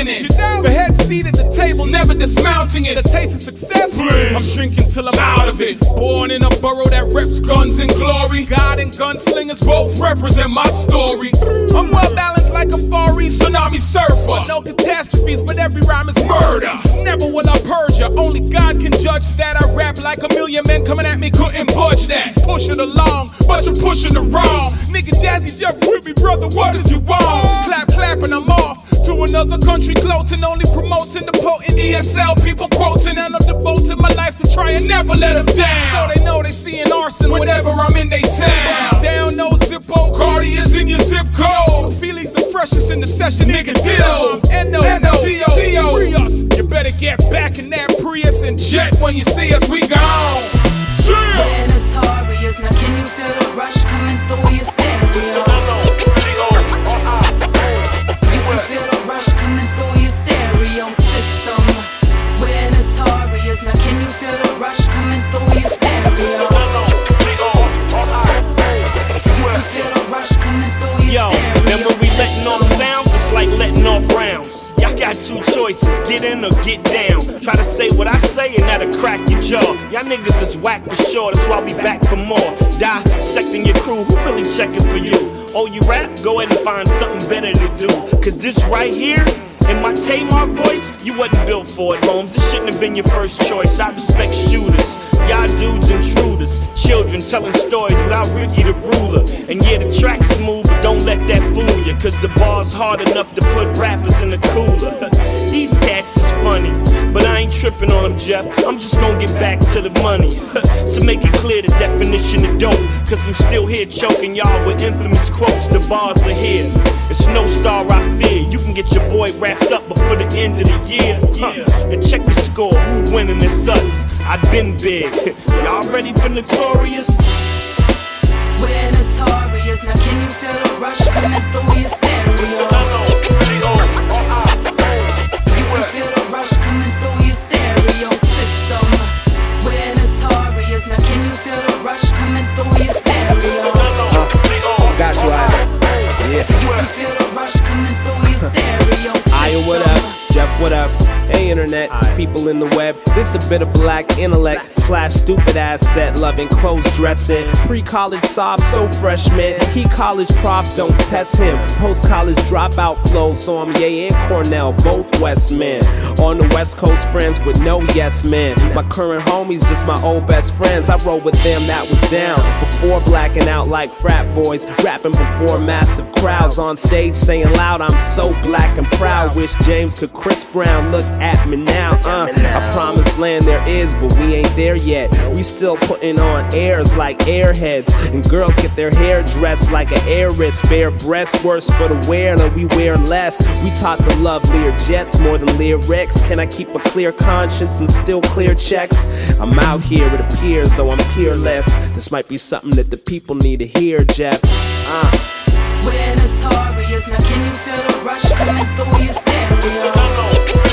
it. The head seat at the table, never dismounting it. The taste of success, I'm drinking till I'm out of it. Born in a borough that reps guns and glory. God and gunslingers both represent my story. I'm well balanced like a Far East tsunami surfer. No catastrophes, but every rhyme is murder. Never will I purge ya, only God can judge that. I rap like a million men coming at me, couldn't budge that. Push it along, but you're pushing it wrong. Nigga Jazzy Jeff with me, brother, what is you want? Clap, and I'm off to another country, gloating, only promoting the potent ESL people quoting. And I'm devoting my life to try and never let them down. So they know they see an arson whenever I'm in they town. Down, no Zippo, Cardi is in your zip code. Feely's the freshest in the session, nigga deal. N-O-T-O, free us. You better get back in that Prius and jet when you see us, we gone. We're notorious, now can you feel the rush coming through your stereo? You can feel the rush coming through your stereo system. We're notorious, now can you feel the rush coming through your stereo? You can feel the rush coming through your stereo. And when we letting off sounds, it's like letting off rounds. Y'all got two choices, get in or get down. Try to say what I say and that'll crack your jaw. Y'all niggas is whack for sure, that's why we back for more. Dissecting your crew, who really checking for you? Oh, you rap? Go ahead and find something better to do. Cause this right here, in my Tamar voice, you wasn't built for it, Holmes. This shouldn't have been your first choice. I respect shooters, y'all dudes intruders. Children telling stories without Ricky the ruler. And yeah, the track's smooth, but don't let that fool you. Cause the bar's hard enough to put rappers in the cooler. These cats is funny, but I ain't tripping on them, Jeff. I'm just gonna get back to the money. So make it clear the definition of dope. Cause I'm still here choking y'all with infamous quotes. The bars are here. It's no star I fear. You can get your boy wrapped up before the end of the year. And check the score, who winning? It's us. I've been big. Y'all ready for Notorious? We're notorious, now can you feel the rush coming through your stereo? You can feel the rush coming through your stereo system. We're notorious, now can you feel the rush coming through your stereo? Got you, You can feel the rush coming through your stereo system. Aya, what up? Jeff, what up? Hey internet, people in the web. This a bit of black intellect / stupid ass set, loving clothes dressing. Pre-college sob, so freshman. He college prof, don't test him. Post-college dropout flow, so I'm Ye and Cornell, both West men. On the West Coast, friends with no yes men. My current homies, just my old best friends. I roll with them, that was down. Before blacking out like frat boys, rapping before massive crowds. On stage saying loud, I'm so black and proud. Wish James could Chris Brown look at me now, I promised land there is, but we ain't there yet. We still putting on airs like airheads, and girls get their hair dressed like an heiress. Bare breasts, worse for the wear, and we wear less. We taught to love Lear jets more than lyrics. Can I keep a clear conscience and still clear checks? I'm out here, it appears, though I'm peerless. This might be something that the people need to hear, Jeff. We're notorious, now can you feel the rush coming through your stereo?